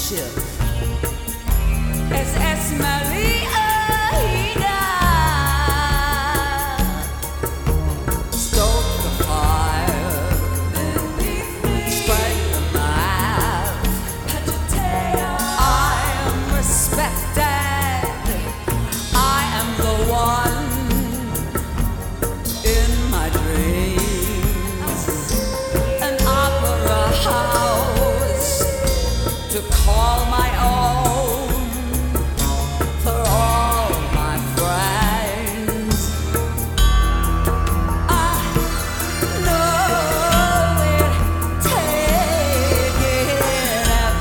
ship. SS Maria stoke the fire, spread the map. I am respected. I am the one in my dreams. An opera house to call my own for all my friends. I know it, take it up.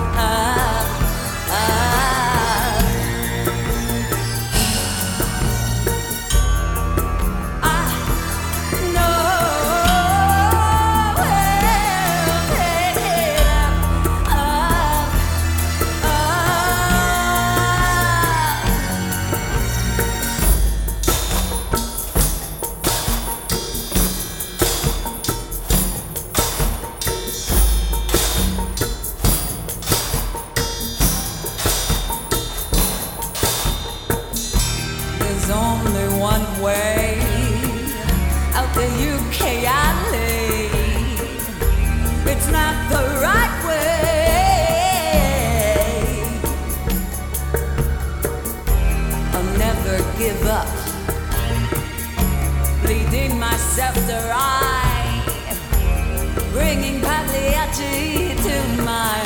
I know it, take it up. There's only one way out the UK alley. It's not the right way. I'll never give up, bleeding myself dry, bringing Pagliacci to my